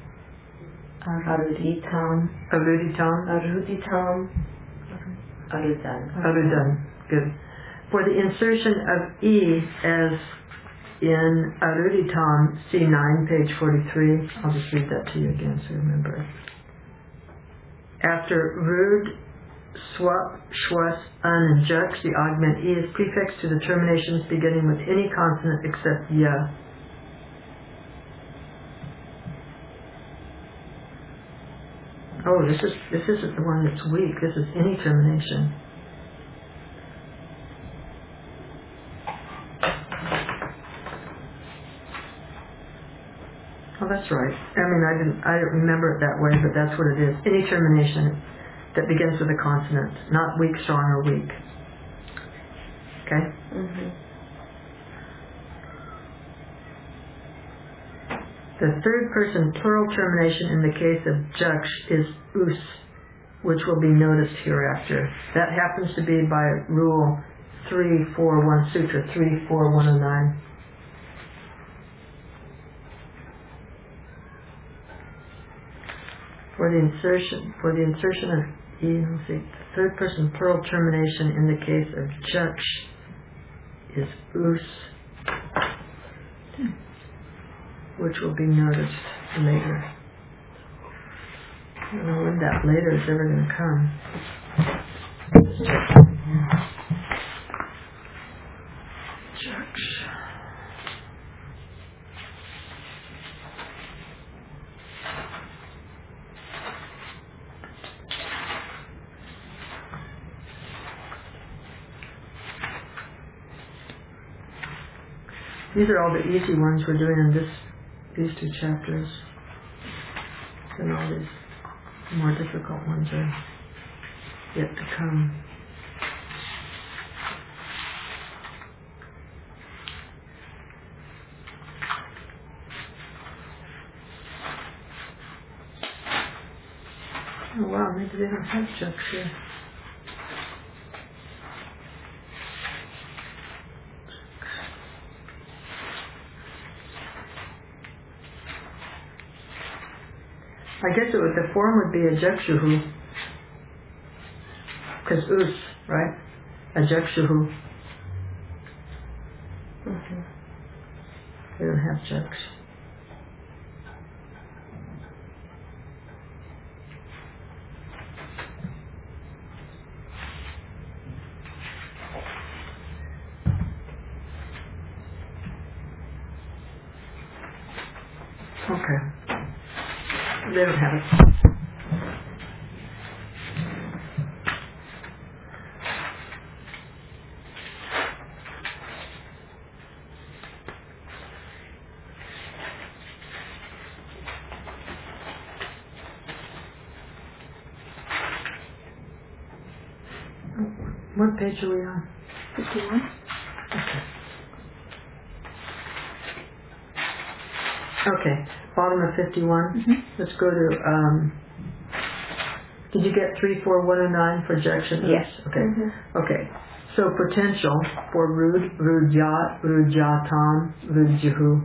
Aruditam, Aruditam, Aruditam, Arudan. Arudan. Good. For the insertion of E as in Aruditam, C9, page 43, I'll just read that to you again so you remember. After Rud, Swap, Shwas, Un, and Jux, the augment E is prefixed to the terminations beginning with any consonant except Ya. Oh, this isn't the one that's weak. This is any termination. Oh, that's right. I mean, I didn't remember it that way, but that's what it is. Any termination that begins with a consonant, not weak, strong, or weak. Okay? Mm-hmm. The third person plural termination in the case of Jux is us, which will be noticed hereafter. That happens to be by Rule 341, Sutra 34109. For the insertion of E, let's see, the third person plural termination in the case of Jux is us, which will be noticed later. I don't know when that later is ever going to come. Jux. These are all the easy ones we're doing in these two chapters. And all these more difficult ones are yet to come. Oh wow, maybe they don't have Jux here. I guess the form would be a Juxuhu. Because us, right? A Juxuhu. Mm-hmm. They don't have Jux. Okay. They don't have it. What page are we on? 51. Okay, bottom of 51. Mm-hmm. Let's go to, did you get 34109 for Jackson? Yes. Okay. Mm-hmm. Okay. So potential for Rud, Rudyat, Rudyatam, Rudjuhu.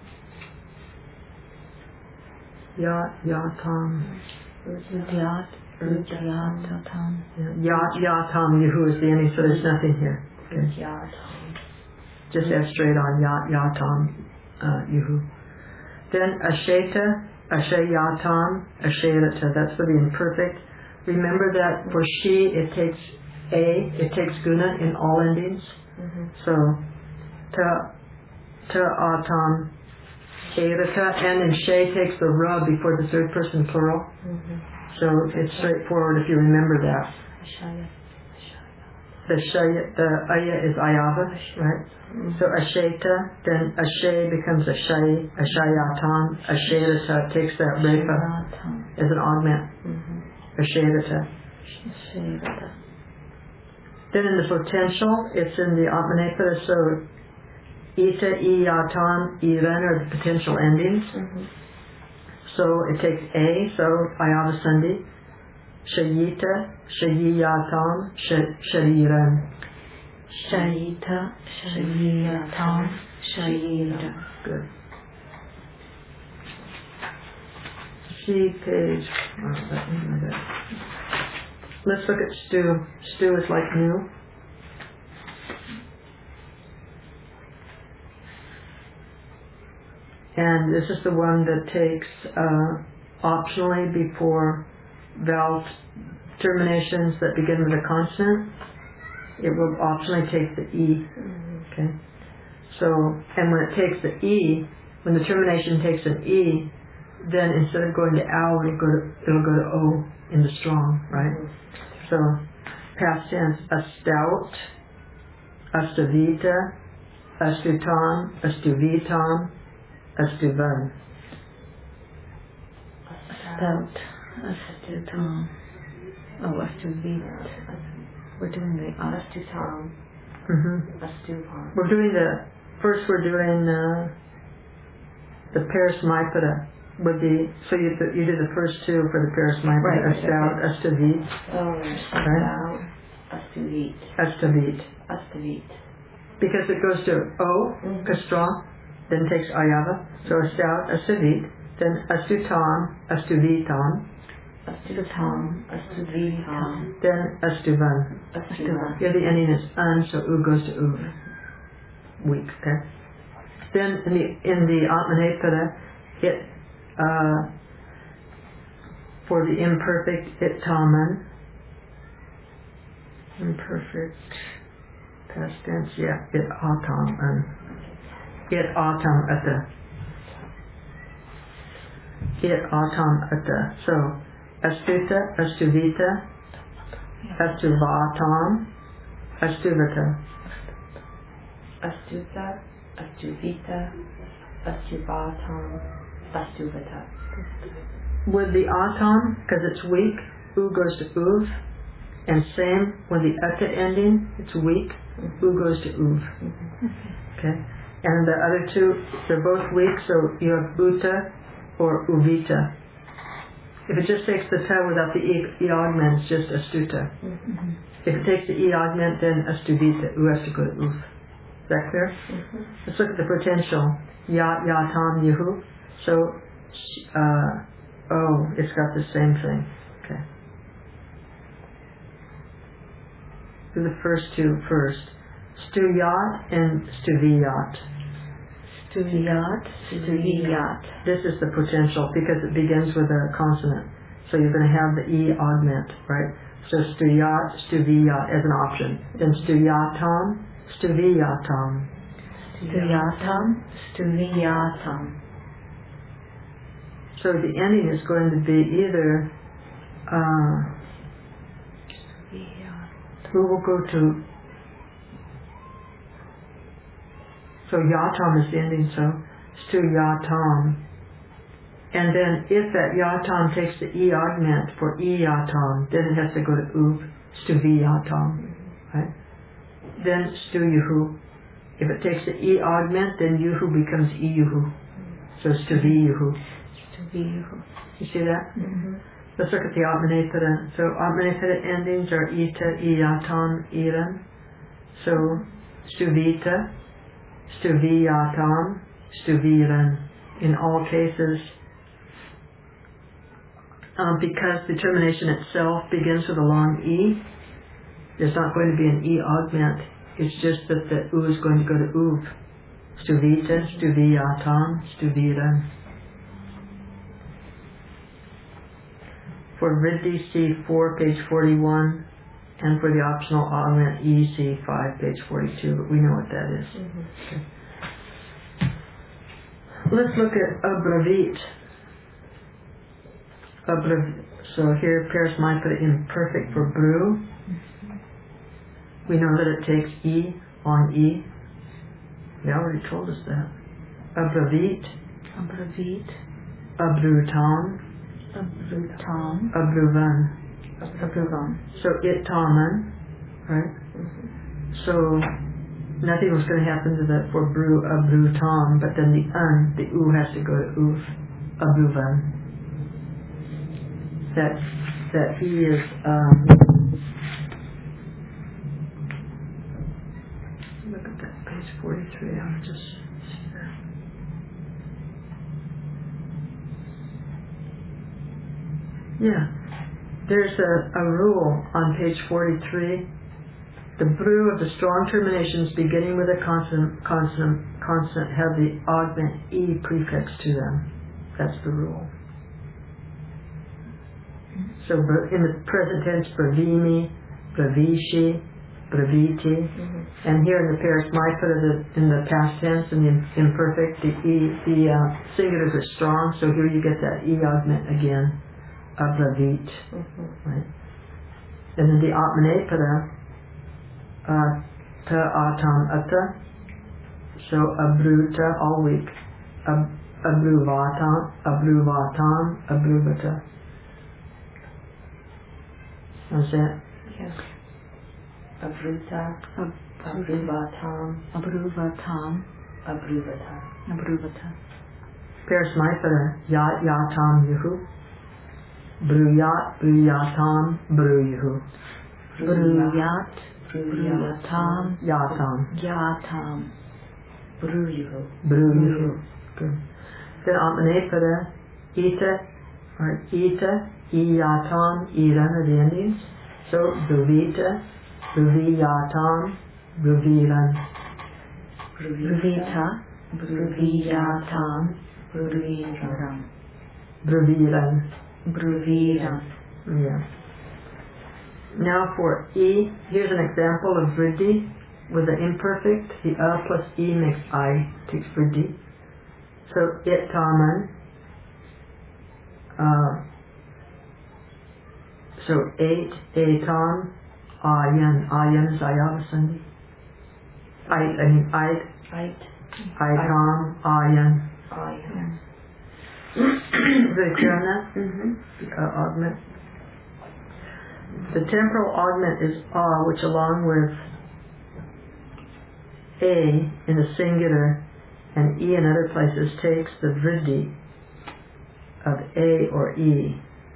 Yat, Yatam. Rudyat, Udyatam. Yatam Yuhu is the ending, so there's nothing here. Okay. Udyatam. Just add straight on Yatam Yuhu. Then Asheta, Ashayatam, Ashayata. That's for the imperfect. Remember that for she it takes guna in all endings. So ta atam erata, and in shay takes the ra before the third person plural. So it's straightforward if you remember that. The aya is ayava, right? So asheta, then ashay becomes ashay, ashayatam, ashayata takes that refa as an augment. Ashayata. Then in the potential, it's in the atmanepada, so ita, iyatan, iran are the potential endings. So it takes a, so ayava sandhi. Shayita, shayiyatam, shariran. Shayita, shayiyatam, shayira. Good. See page. Let's look at stew. Stew is like new. And this is the one that takes optionally before vowel terminations that begin with a consonant. It will optionally take the E. Okay. So, and when it takes the E, when the termination takes an E, then instead of going to ow, it'll go to O in the strong, right? So, past tense, astout, astavita, astutam, astuvitam, astuvan. Astout, astutam. Oh, astuvit. We're doing the astutam. Astuvan. We're doing we're doing the parismipeda. Would be, so you do the first two for the parismipeda, right, astout, astuvit. Astout, astuvit. Astavit. Astavit. Because it goes to O, strong, then takes ayava. So astout, astavit, then astutam, astuvitam. Astutam, astuvitam. Then astuvan. Astuvan. Yeah, the ending is an, so u goes to uv. Weak, okay? Then in the atmanepada, it for the imperfect, it taman. Imperfect past tense, yeah, it atam. It atam ata. It atam ata. So astuta, astuvita, astuvatam, astuvata. Astuta, astuvita, astuvatam, astuvata. With the atam, because it's weak, u goes to uv. And same with the ata ending, it's weak, u goes to uv. Okay? And the other two, they're both weak, so you have uta or uvita. If it just takes the ta without the e augment, it's just astuta. If it takes the e augment, then astuvita, u has to go to uv. Is that clear? Let's look at the potential. Ya, tam, yuhu. So, it's got the same thing. Okay. Do the first two first. Stuyat and stuviyat. Stuviyat, stuviyat. This is the potential because it begins with a consonant. So you're going to have the E augment, right? So stuyat, stuviyat as an option. Then stuyatam, stuviyatam. Stuyatam, stuviyatam. So the ending is going to be either we will go to, so yatam is the ending, so stu yatam. And then if that yatam takes the e augment for e yatam, then it has to go to uv, stu vi yatam, right? Then stu yuhu. If it takes the e augment, then yuhu becomes e yuhu. So stu vi yuhu. Stu vi yuhu. You see that? Let's look at the atmanepada. So atmanepada endings are ita, iyatam, iran. So stuvita, stuviyatam, stuviran. In all cases, because the termination itself begins with a long E, there's not going to be an E augment. It's just that the U is going to go to UV. Stuvita, stuviyatam, stuviram. For Vriddhi, see 4, page 41, and for the optional augment E, see 5, page 42, but we know what that is. Okay. Let's look at abravit. So here, Parsmipata imperfect for brew. We know that it takes E on E. They already told us that. Abravit. Abrutam. Abruvan. So ittaman, right? So nothing was going to happen to that for brew, abrutam, but then the U has to go to uf, abruvan. That he is, look at that, page 43, I'll just see that. Yeah, there's a rule on page 43. The brew of the strong terminations beginning with a consonant have the augment E prefix to them. That's the rule. So in the present tense, bravimi, bravishi, braviti, and here in the Parsmipata, in the past tense and the imperfect, the singulars are strong, so here you get that E augment again, abravit, right? And then the Atmanepada, ta atam ata, so abruta all week, abruvatam, abruvata. What's that? Yes. Abruta, abruvatam, abruvata. Parsmipata, yat yatam yuhu, bruyat, bruyatam, bruyuhu. Bruyat, bruyatam, Yatam. Bruyuhu. Good. Then Atmanepada, ita, or ita, iyatam, iran are the Indians. So bruvita, bruviyatam, bruviran. Bruvita, bruviyatam, bruviran. Yeah. Now for E, here's an example of vriddhi with the imperfect. The plus E makes I, takes vriddhi. So ittaman. So 8, etam, ayan is ayavasandhi. Itam, ayan. Very clear on that? Augment. The temporal augment is which along with A in the singular and E in other places takes the vriddhi of A or E.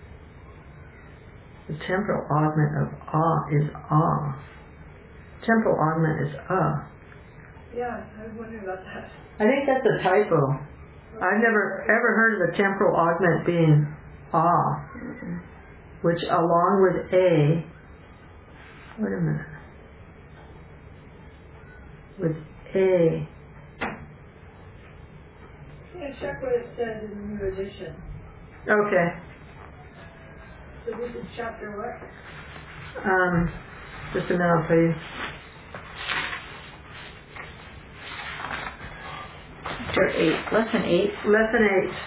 The temporal augment of is Temporal augment is Yeah, I was wondering about that. I think that's a typo. I've never ever heard of the temporal augment being which along with A, wait a minute, with A. Yeah, check what it says in the new edition. Okay. So this is chapter what? Just a minute, please. Chapter 8, lesson 8. Lesson 8. Okay.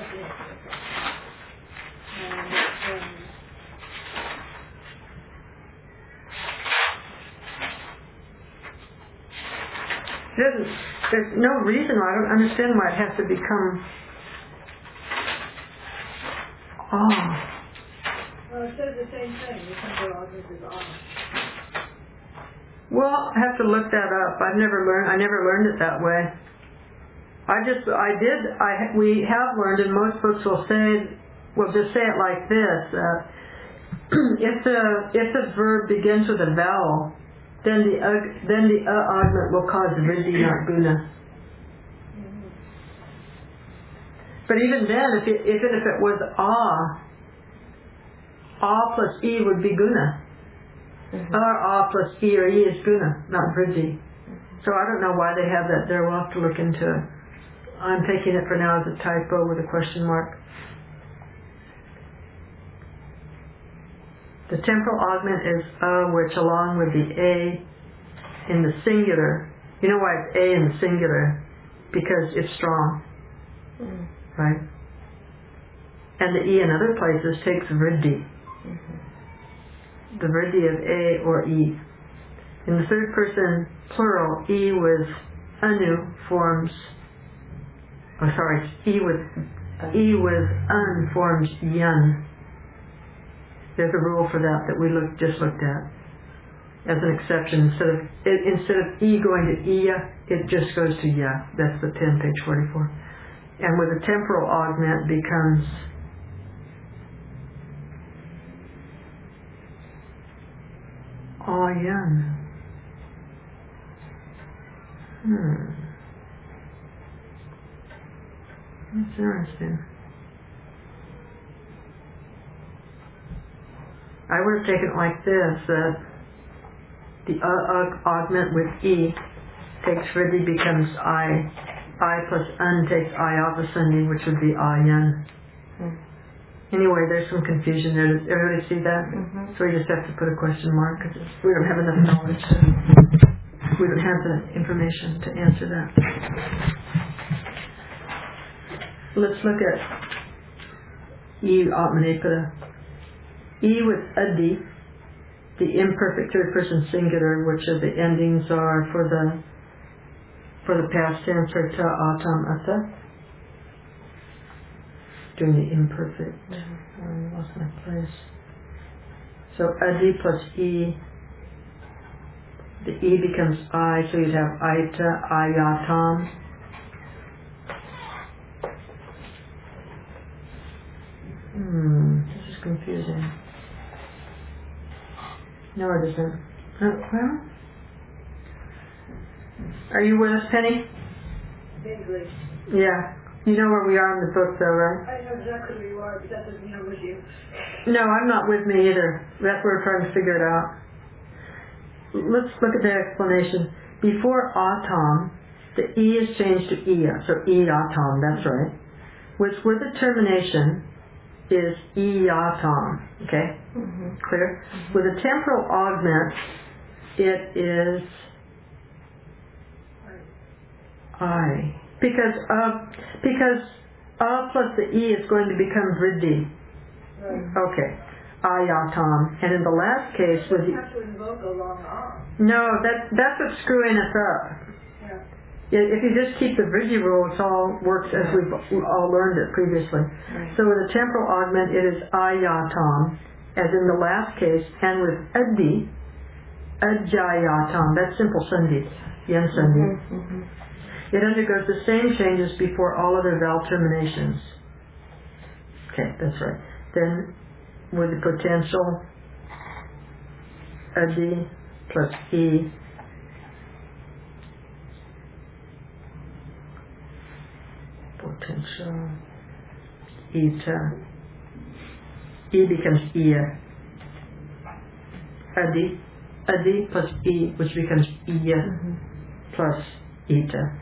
There's no reason why. I don't understand why it has to become Well, it says the same thing. The temporal augment is Well, I have to look that up. I never learned it that way. We have learned, and most books will just say it like this. If the verb begins with a vowel, then the augment will cause vriddhi, not guna. But even then, if it was A plus E would be guna. Or A plus E or E is guna, not vriddhi. So I don't know why they have that there. We'll have to look into it. I'm taking it for now as a typo with a question mark. The temporal augment is which along with the A in the singular, you know why it's A in the singular? Because it's strong, right? And the E in other places takes vriddhi. The vriddhi of A or E. In the third person plural, E with anu forms, E with un forms yun. There's a rule for that we just looked at as an exception. Instead of E going to Iya, it just goes to Ya. That's the 10, page 44. And with a temporal augment becomes Ayan. That's interesting. I would have taken it like this, that the augment with E takes vriddhi becomes I plus un takes I avasandi, which would be ayan. Anyway, there's some confusion there. Does everybody see that? So we just have to put a question mark because we don't have enough knowledge. We don't have the information to answer that. Let's look at E atmanepada. E with adi, the imperfect third person singular, which of the endings are for the past tense are ta, atam, ata. Doing the imperfect. I lost my place. So adi plus E, the E becomes I, so you'd have aita, ayatam. This is confusing. No, it isn't. Well, are you with us, Penny? Vaguely. Yeah. You know where we are in the book, though, right? I know exactly where you are, but that doesn't mean I'm with you. No, I'm not with me either. That's where we're trying to figure it out. Let's look at the explanation. Before atam, the E is changed to iya, so iatam, that's right. Which with the termination is iatam, okay? Clear? With a temporal augment, it is I. Because a plus the E is going to become vriddhi. Okay. Ayatam. And in the last case with You have to invoke a long A. no, that's what's screwing us up. If you just keep the vriddhi rule, it all works as we've all learned it previously. So with a temporal augment, it is ayatam, as in the last case, and with adi, ajayatam. That's simple sandhi, yen sandhi. It undergoes the same changes before all other vowel terminations. Okay, that's right. Then, with the potential adi plus E, potential eta, E becomes Iya. Adi plus E, which becomes Iya plus eta.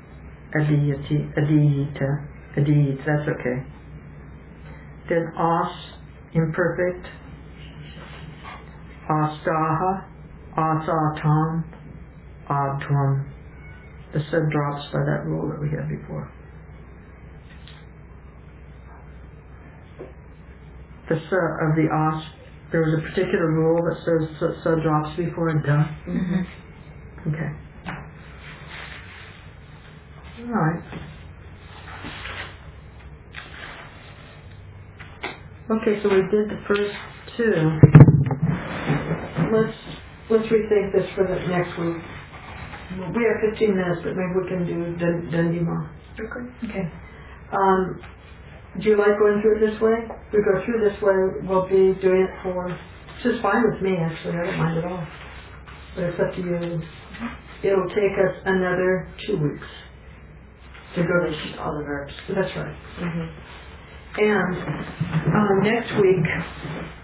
Adiyita, that's okay. Then as, imperfect, astaha, asatam, advam. The sub drops by that rule that we had before. The sa of the as, there was a particular rule that says sa drops before a da. Okay. All right. Okay, so we did the first two. Let's rethink this for the next week. We have 15 minutes, but maybe we can do Dandima. Okay. Do you like going through it this way? If we go through this way, we'll be doing it for... This is fine with me, actually. I don't mind at all. But it's up to you. It'll take us another 2 weeks to go to all the verbs. That's right. And next week,